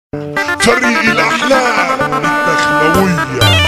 فريق الأحلام الدخلوية.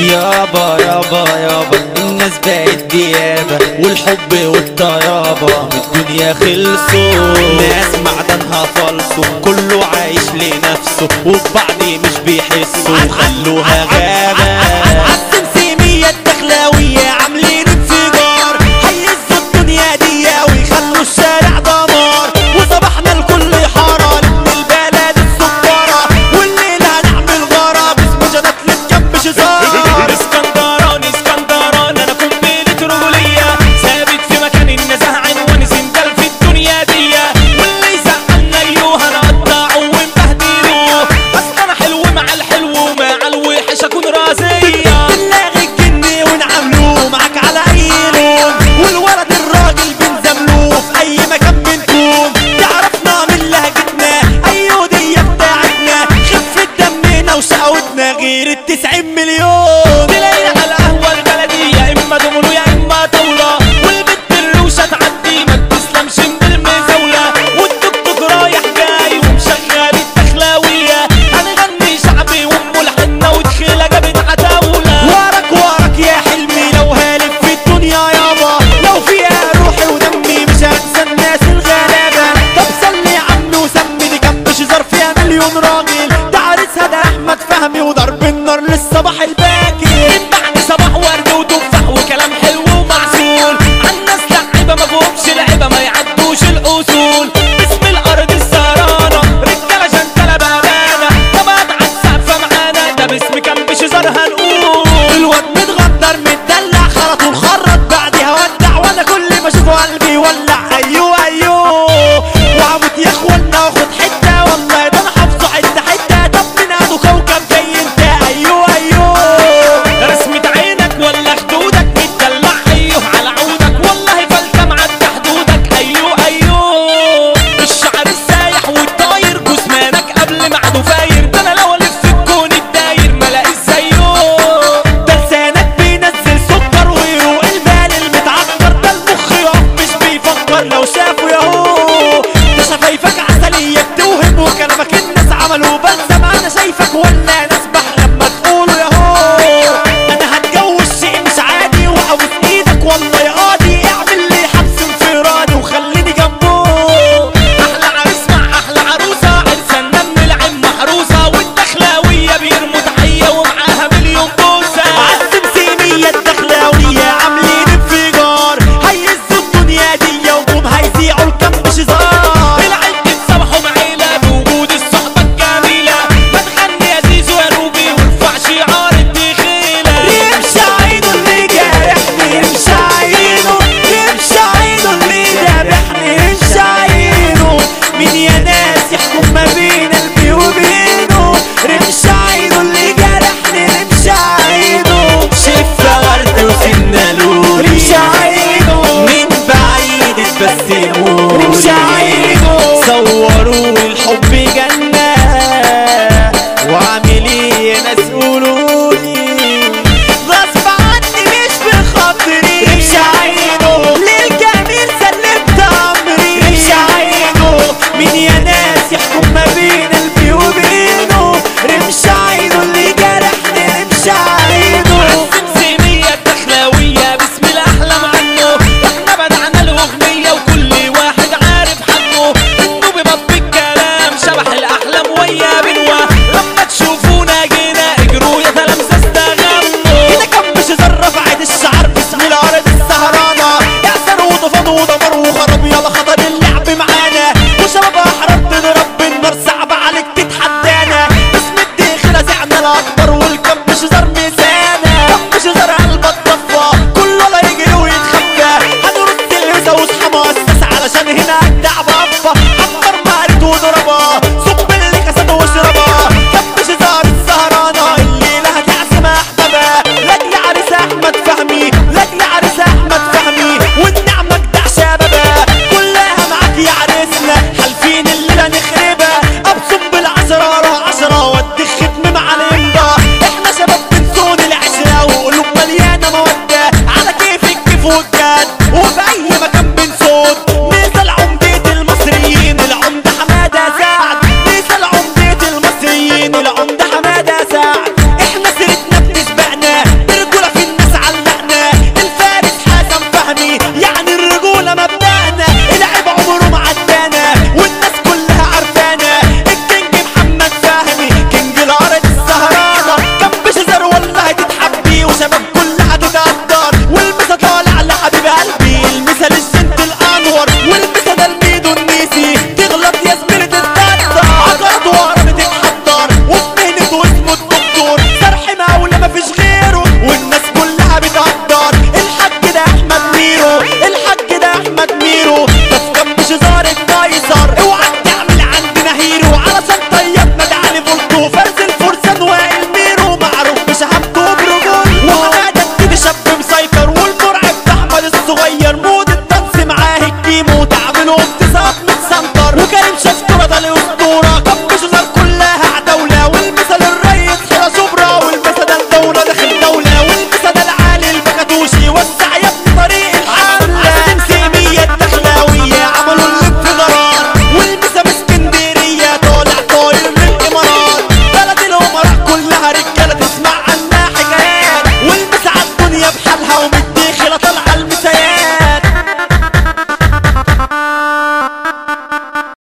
يابا يابا يابا الناس بقت ديابة والحب والطيابة الدنيا خلصوا، ناس معدنها فالصو كله عايش لنفسه وبعض مش بيحسوا خلوها غابة. عالسمسمية الدخلاوية عاملين انفجار هيزوا الدنيا دي ويخلوا الشارع دمار، وصباحنا الكل حارة من البلد السكرة والليلة هنعمل غارة باسم جنات للجنب شزار. اسكندراني انا قنبلة رجولية ثابت في مكان النزاهة عنوان زندال في الدنيا دي، واللي يزعلنا ايوه هنقطعه ونبهدله، بس انا حلو مع الحلو ومع الوحش اكون رازية. بنلاغي الجن ونعملوه معاك على اي لون، والولد الراجل بنزملوه في اي مكان بنكون، تعرفنا من لهجتنا ايوه دي بتاعتنا خفة دمنا وشقوتنا غير ال90 مليون. تلاقينا على القهوة البلدية يا اما دومينو يا اما طاولة، والبت الروشة تعدي ما بتسلمش من المزاولة، والتوك توك رايح جاي ومشغل الدخلاوية، هنغني شعبي وام الحنة ودخيلة جابت عتاولة. وراك يا حلمي لو هالف في الدنيا يابا، لو فيها روحي ودمي مش هنسى الناس الغلابة. طب صلي يا عمي وسمي دي كان شزار فيها مليون راجل، ده عريسها ده احمد فهمي وضرب النار للصباح الباكر، من بعد صباح ورد وتفاح وكلام حلو ومعسول، عالناس لعيبة ما فيهمش لعيبة ما يعدوش الاصول، باسم الارض السهرانة رجالة جنتلة بامانة، طبعا عالسقفة معانا ده باسم كان بشزار هنقول. الواد متغدر متدلع خرط وخرط بعدها ودع، وانا كل ما اشوفه قلبي يولع ايوه ايوه، وعمود يا اخوانا واخد حتة والله ده انا حافظه حتة حتة. طب من عنده كوكب جاي انت ايوه ايوه، رسمة عينك ولا خدودك متدلع ايوه على عودك والله فلتة معدى حدودك ايوه ايوه، الشعر السايح والطاير جسمانك قبل ما عدو فاير، ده انا لو الف الكون الداير ملاقيش زيه، ده لسانك بينزل سكر ويروق البال المتعكر، ده المخ يقف مش بيفكر لو شافه ياهو، ده شفايفك عسلية بتوهم وكلامك الناس عملوا بلسم، انا شايفك ولا